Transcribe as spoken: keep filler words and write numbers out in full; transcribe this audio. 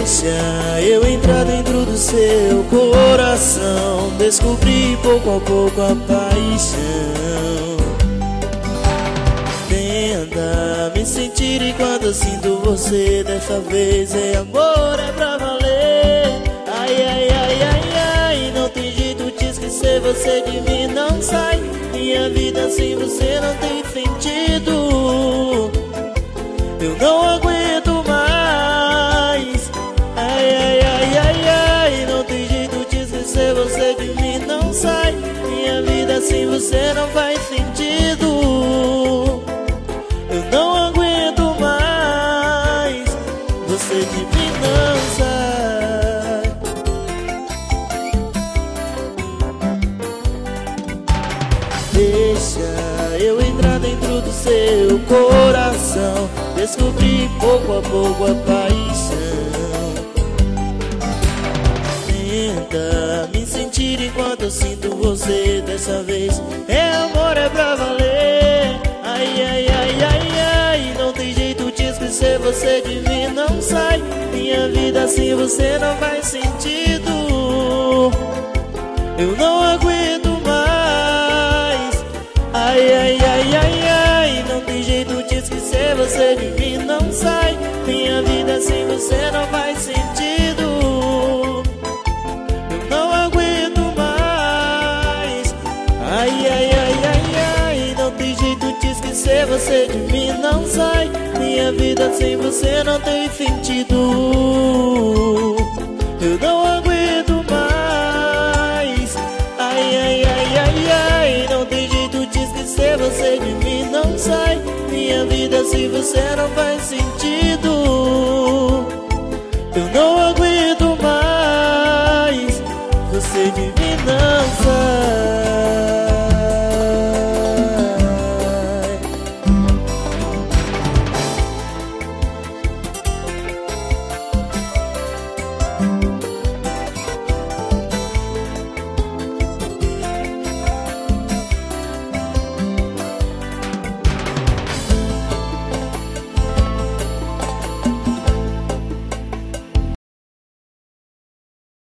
Deixa eu entrar dentro do seu coração, descobrir pouco a pouco a paixão. Tenta me sentir enquanto eu sinto você. Dessa vez é amor, é pra valer. Ai, ai, ai, ai, ai, não tem jeito de esquecer, você de mim não sai. Minha vida sem você não tem sentido. Eu não aguento mais. Ai, ai, ai, ai, ai, não tem jeito de esquecer, você de mim não sai. Minha vida sem você não faz sentido. Eu não aguento mais, você de mim não sai. Deixa eu entrar dentro do seu coração, descobrir pouco a pouco a paixão. Tenta me sentir enquanto eu sinto você. Dessa vez é amor, é pra valer. Ai, ai, ai, ai, ai, não tem jeito de esquecer, você de mim não sai. Minha vida sem você não faz sentido. Eu não aguento mais. Ai, ai, ai, ai, ai, não tem jeito de esquecer, você de mim não sai. Minha vida sem você não faz sentido. Eu não aguento mais. Ai, ai, ai, ai, ai, não tem jeito de esquecer, você de mim não sai. Minha vida sem você não tem sentido. Eu não aguento mais. Ai, ai, ai, ai, ai, não tem jeito de esquecer, você de mim não sai. Minha vida sem você não faz sentido. Eu não aguento mais, você de mim não sai.